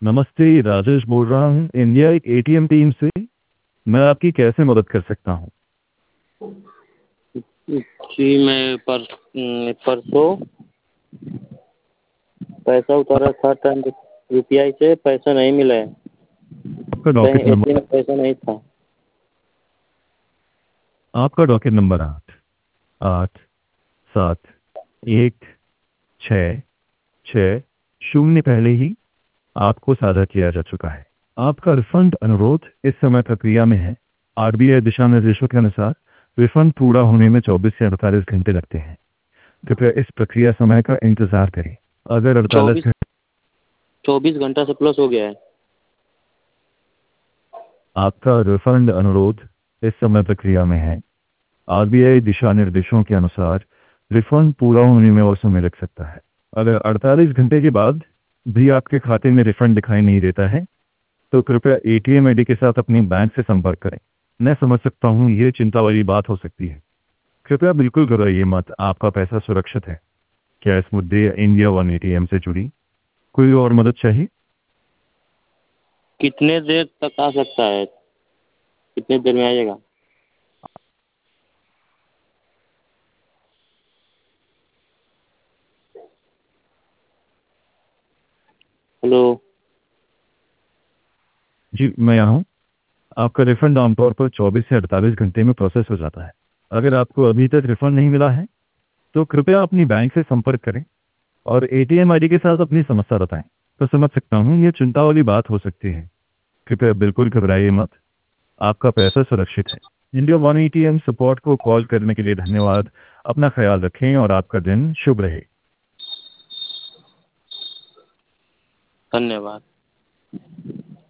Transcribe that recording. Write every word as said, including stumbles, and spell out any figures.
नमस्ते, राजेश बोल रहा हूँ इंडिया एक एटीएम टीम से। मैं आपकी कैसे मदद कर सकता हूँ? जी मैं पर परसों पैसा उतारा था टाइम यूपीआई से, पैसा नहीं मिला है। आपका कहीं डॉकेट नंबर एटीएम में पैसा नहीं था। आपका डॉकेट नंबर आठ आठ सात एक छः छः शून्य पहले ही आपको साझा किया जा चुका है। आपका रिफंड अनुरोध इस समय प्रक्रिया में है। आरबीआई दिशा निर्देशों के अनुसार रिफंड पूरा होने में चौबीस से अड़तालीस घंटे लगते हैं। कृपया इस प्रक्रिया समय का इंतजार करें। अगर अड़तालीस चौबीस घंटे चौबीस घंटा से प्लस हो गया है। आपका रिफंड अनुरोध इस समय प्रक्रिया में है। आरबीआई दिशा निर्देशों के अनुसार रिफंड पूरा होने में और समय लग सकता है। अगर अड़तालीस घंटे के बाद भी आपके खाते में रिफंड दिखाई नहीं देता है तो कृपया एटीएम आईडी के साथ अपने बैंक से संपर्क करें। मैं समझ सकता हूँ ये चिंता वाली बात हो सकती है। कृपया बिल्कुल घबराइए मत, आपका पैसा सुरक्षित है। क्या इस मुद्दे या इंडिया वन एटीएम से जुड़ी कोई और मदद चाहिए? कितने देर तक आ सकता है? कितने देर में आएगा? हेलो। जी मैं यहाँ हूँ। आपका रिफंड आमतौर पर चौबीस से अड़तालीस घंटे में प्रोसेस हो जाता है। अगर आपको अभी तक रिफंड नहीं मिला है तो कृपया अपनी बैंक से संपर्क करें और एटीएम आईडी के साथ अपनी समस्या बताएं। तो समझ सकता हूँ ये चिंता वाली बात हो सकती है। कृपया बिल्कुल घबराइए मत, आपका पैसा सुरक्षित है। इंडिया वन एटीएम सपोर्ट को कॉल करने के लिए धन्यवाद। अपना ख्याल रखें और आपका दिन शुभ रहे। धन्यवाद।